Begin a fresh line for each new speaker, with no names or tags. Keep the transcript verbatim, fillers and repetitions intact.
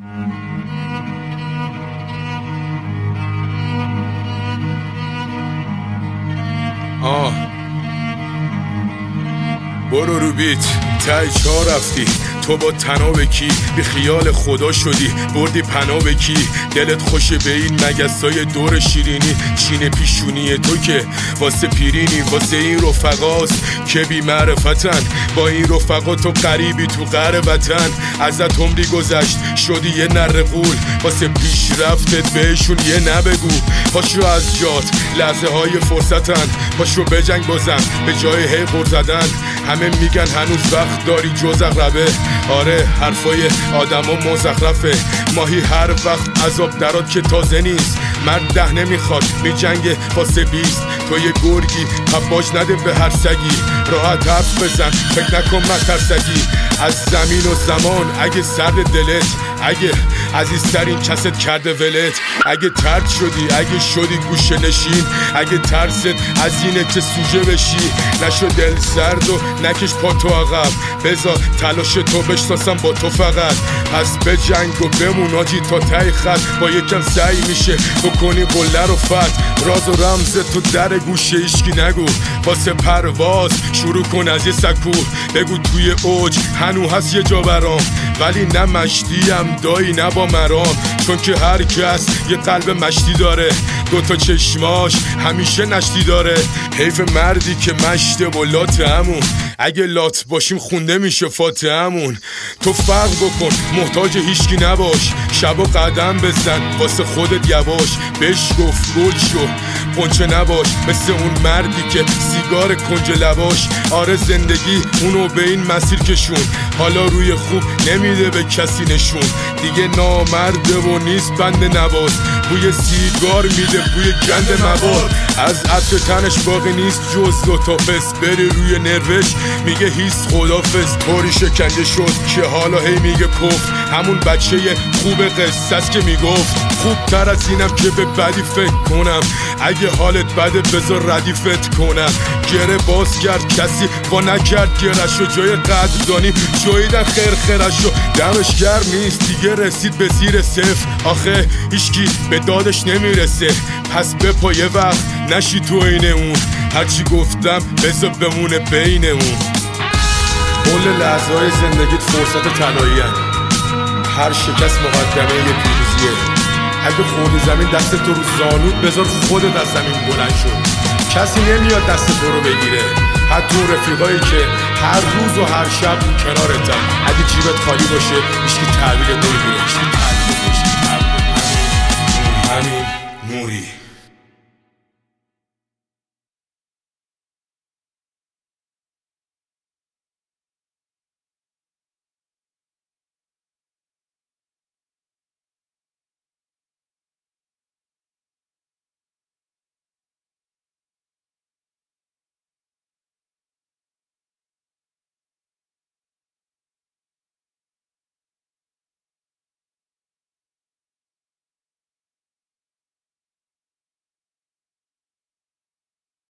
آه برو رو بیت تای چا رفتی تو با تناب کی بی خیال خدا شدی بردی پناب کی دلت خوشه به این مگسای دور شیرینی چین پیشونی تو که واسه پیرینی واسه این رفقاست که بی معرفتن با این رفقا تو قریبی تو قهر وطن ازت عمری گذشت شدی یه نره قول واسه پیشرفتت بهشون یه نبگو پاشو از جات لحظه های فرصتن پاشو بجنگ بازم به جای هی غر زدن همه میگن هنوز وقت داری جز اقربه آره حرفای آدم ها مزخرفه ماهی هر وقت عذاب درات که تازه نیست مرد ده نمیخواد میجنگه واسه بیست تو یه گرگی حباج نده به هر سگی راحت حرف بزن فکر نکن مترسگی از زمین و زمان اگه سرد دلت اگه عزیزترین کست کرده ولت اگه ترد شدی اگه شدی گوشه نشین اگه ترست از اینه که سوژه بشی نشو دل سرد و نکش پا تو عقب بذار تلاش تو بشناسم با تو فقط پس به جنگ و بمون آجی تا ته خط با یکم سعی میشه بکنی قله رو فت راز و رمز تو در گوشه ایشکی نگو واسه پرواز شروع کن از یه سکو بگو توی اوج هنو هست یه جا برام ولی نه مشتیم دایی نه با مرام چون که هر کس یه قلب مشتی داره دوتا چشماش همیشه نشتی داره حیف مردی که مشته و لات همون اگه لات باشیم خونده میشه فاتحمون تو فرق بکن محتاج هیچکی نباش شبا قدم بزن واسه خودت یواش بهش گفت گل شو قنچه نباش مثل اون مردی که سیگار کنج لباش آره زندگی اونو به این مسیر کشون حالا روی خوب نمیده به کسی نشون دیگه نامرده و نیست بند نواز بوی سیگار میده بوی گند مواد از عطر تنش باقی نیست جز دوتا پس بری روی نروش میگه هیست خدافز طوری شکنجه شد که حالا هی میگه کف همون بچه خوب قصه است که میگفت خوب تر از اینم که به بدی فکر کنم اگه حالت بده بذار ردیفت کنم گره باز کرد کسی با نکرد گرشو جای قدردانی جاییدن خیر خیرشو دمش گرم نیست دیگه رسید به زیر صفر آخه هیچکی به دادش نمیرسه پس بپا یه وقت نشی تو این اون هرچی گفتم بذار بمونه بین اون کل لحظه های زندگیت فرصت طلایی هن. هر شکست مقدمه یه پیروزیه اگه خوردی زمین دست تو رو زانود بذار خودت از زمین بلند شد کسی نمیاد دست تو رو بگیره حتی اون رفیقایی که هر روز و هر شب کنارتن اگه جیبت خالی باشه هیچکی تحویلت نمیگیره